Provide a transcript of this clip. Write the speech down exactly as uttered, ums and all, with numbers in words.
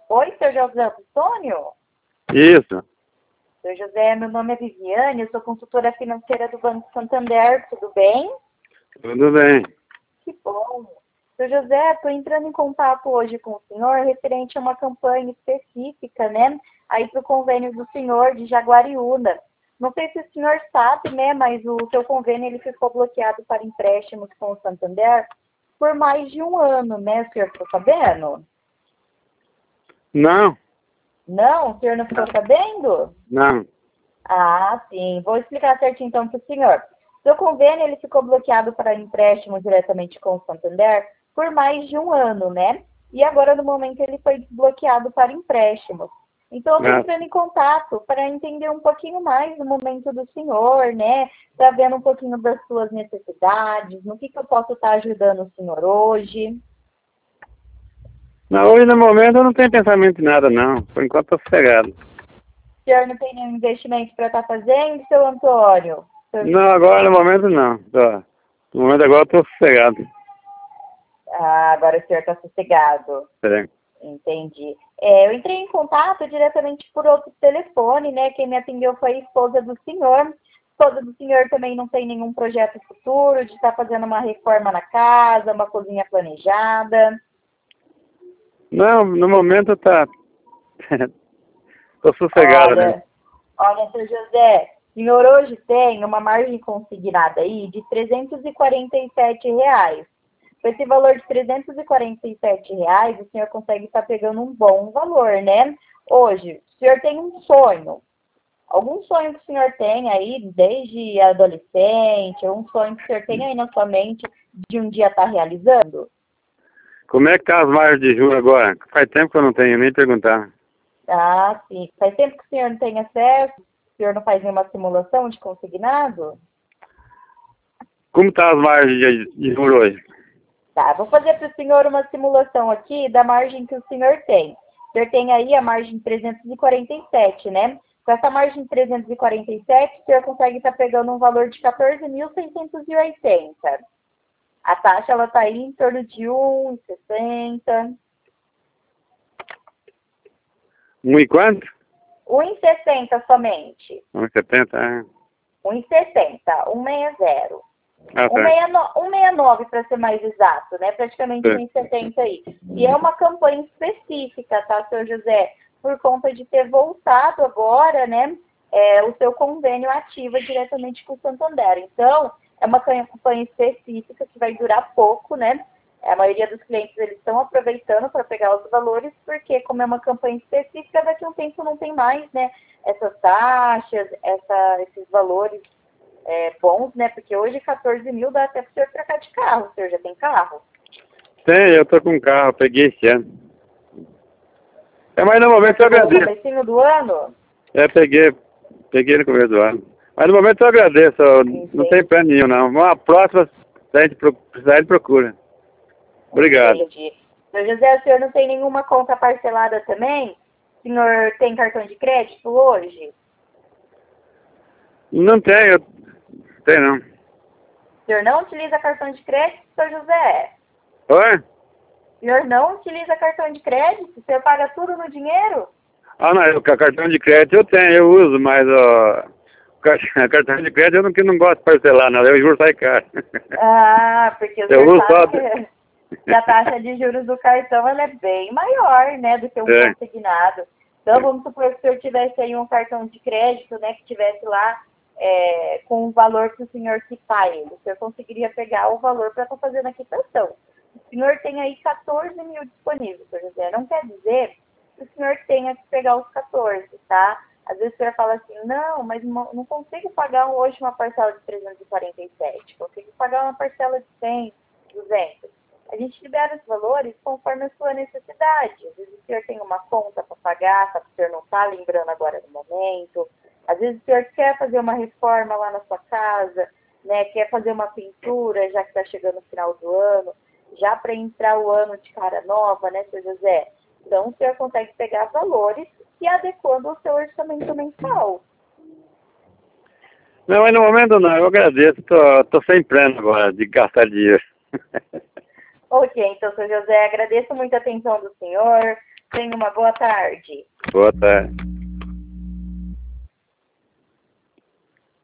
Oi, seu José Antônio? Isso. Seu José, meu nome é Viviane, eu sou consultora financeira do Banco Santander, tudo bem? Tudo bem. Que bom. Seu José, estou entrando em contato hoje com o senhor referente a uma campanha específica, né? Aí para o convênio do senhor de Jaguariúna. Não sei se o senhor sabe, né? Mas o seu convênio ele ficou bloqueado para empréstimos com o Santander por mais de um ano, né? O senhor ficou sabendo? Não, Não? O senhor não ficou sabendo? não. Ah, sim. Vou explicar certinho então para o senhor. Seu convênio ele ficou bloqueado para empréstimo diretamente com o Santander por mais de um ano, né? E agora, no momento, ele foi desbloqueado para empréstimos. Então, eu estou Ah, entrando em contato para entender um pouquinho mais do momento do senhor, né? Para ver um pouquinho das suas necessidades, no que, que eu posso estar ajudando o senhor hoje. não, hoje no momento eu não tenho pensamento em nada, não. Por enquanto estou sossegado. O senhor não tem nenhum investimento para estar fazendo, seu Antônio? Seu- Não, agora no momento não. Tô- No momento agora eu estou sossegado. Ah, agora o senhor está sossegado. É. Entendi. É, eu entrei em contato diretamente por outro telefone, né? Quem me atendeu foi a esposa do senhor. A esposa do senhor também não tem nenhum projeto futuro de estar fazendo uma reforma na casa, uma cozinha planejada. Não, no momento tá. Estou sossegado, né? Olha, olha, seu José, o senhor hoje tem uma margem consignada aí de trezentos e quarenta e sete reais. Com esse valor de trezentos e quarenta e sete reais, o senhor consegue estar pegando um bom valor, né? Hoje, o senhor tem um sonho. Algum sonho que o senhor tem aí, desde adolescente, ou um sonho que o senhor tem aí na sua mente de um dia estar realizando? Como é que tá as margens de juros agora? Faz tempo que eu não tenho nem perguntar. Ah, sim. Faz tempo que o senhor não tem acesso? O senhor não faz nenhuma simulação de consignado? Como tá as margens de, de juros hoje? Tá, vou fazer para o senhor uma simulação aqui da margem que o senhor tem. O senhor tem aí a margem trezentos e quarenta e sete, né? Com essa margem trezentos e quarenta e sete, o senhor consegue estar pegando um valor de quatorze mil seiscentos e oitenta. A taxa ela está aí em torno de um vírgula sessenta. Um e quanto? um vírgula sessenta somente. Um e setenta? É. um vírgula sessenta. cento e sessenta. Ah, tá. cento e sessenta e nove para ser mais exato, né? Praticamente um vírgula setenta aí. E é uma campanha específica, tá, seu José? Por conta de ter voltado agora, né? É, o seu convênio ativa diretamente com o Santander. Então, é uma campanha específica que vai durar pouco, né? A maioria dos clientes eles estão aproveitando para pegar os valores, porque como é uma campanha específica, daqui a um tempo não tem mais, né? Essas taxas, essa, esses valores é, bons, né? Porque hoje quatorze mil dá até para o senhor trocar de carro. O senhor já tem carro? Tem, eu tô com um carro, peguei esse ano. É, mas no momento eu Pegou no agradeço. comecinho do ano? É, peguei, peguei no começo do ano. Mas no momento eu agradeço, eu não tem Entendi. plano nenhum não. Uma próxima, se a gente pro- precisar, a gente procura. Obrigado. Entendi. Seu José, o senhor não tem nenhuma conta parcelada também? O senhor tem cartão de crédito hoje? Não tenho, tem não. O senhor não utiliza cartão de crédito, seu José? Oi? O senhor não utiliza cartão de crédito? O senhor paga tudo no dinheiro? Ah, não, eu, cartão de crédito eu tenho, eu uso, mas ó, car- cartão de crédito eu não, que não gosto de parcelar, não, eu juro sai caro. Ah, porque o Eu senhor uso só... sabe que que a taxa de juros do cartão ela é bem maior, né, do que um É. consignado. Então, vamos supor que o senhor tivesse aí um cartão de crédito, né, que tivesse lá é, com o valor que o senhor quitar ele. O senhor conseguiria pegar o valor para estar fazendo a quitação. O senhor tem aí quatorze mil disponíveis, senhor José. Não quer dizer que o senhor tenha que pegar os quatorze, tá? Às vezes o senhor fala assim, não, mas não não consigo pagar hoje uma parcela de trezentos e quarenta e sete, consigo pagar uma parcela de cem, duzentos. A gente libera os valores conforme a sua necessidade. Às vezes o senhor tem uma conta para pagar, só que o senhor não está lembrando agora no momento. Às vezes o senhor quer fazer uma reforma lá na sua casa, né? Quer fazer uma pintura, já que está chegando o final do ano, já para entrar o ano de cara nova, né, seu José? Então o senhor consegue pegar valores e adequando ao seu orçamento mensal. Não, mas no momento não, eu agradeço, tô, tô sem plano agora de gastar dinheiro. Ok, então, seu José, agradeço muito a atenção do senhor. Tenha uma boa tarde. Boa tarde.